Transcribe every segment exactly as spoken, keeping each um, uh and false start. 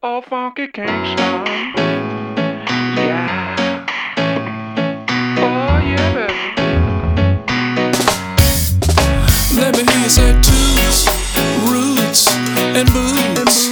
Oh, funky Kingston. Yeah. Oh, yeah, baby. Let me hear you say toots, roots, and boots.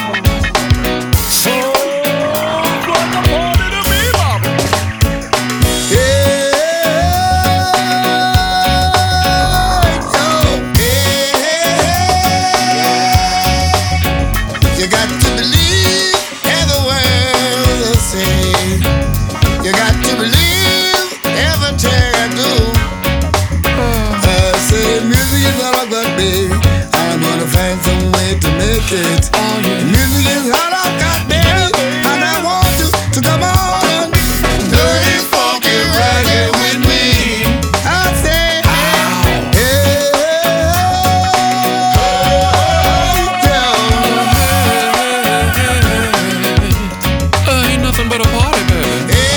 It. Oh, yeah. Music is all I got, baby, and I want you to come on, dirty, funky reggae with me. I say, hey, hey, hey, uh, ain't nothing but a party, baby. Hey,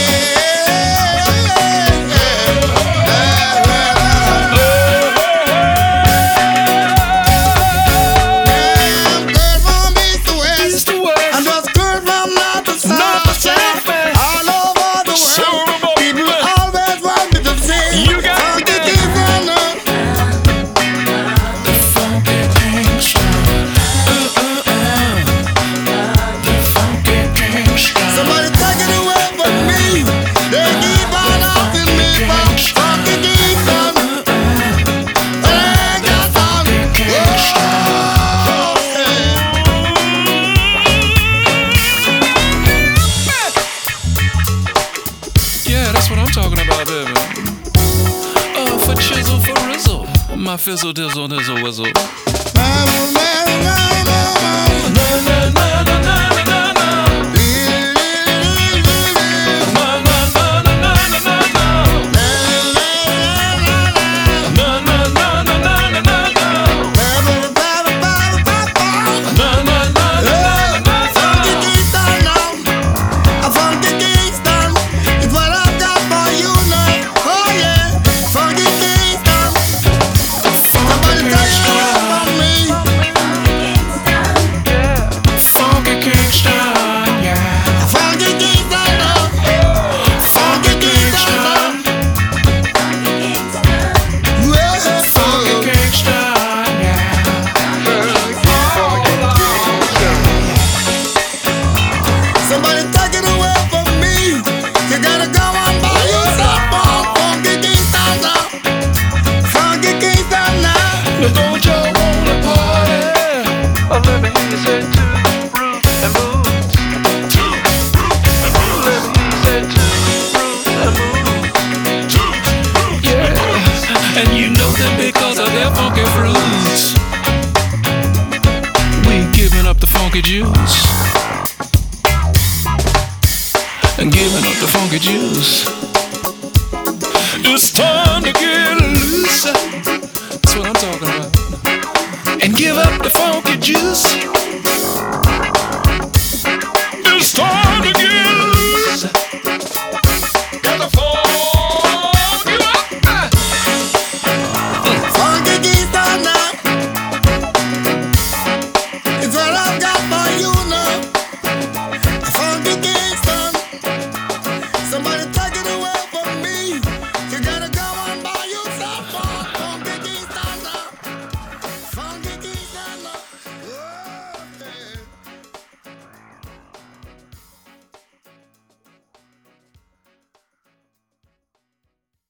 my fizzle dizzle dizzle whizzle. And you know that because of their funky fruits, we giving up the funky juice. And giving up the funky juice. It's time to get loose. That's what I'm talking about. And give up the funky juice.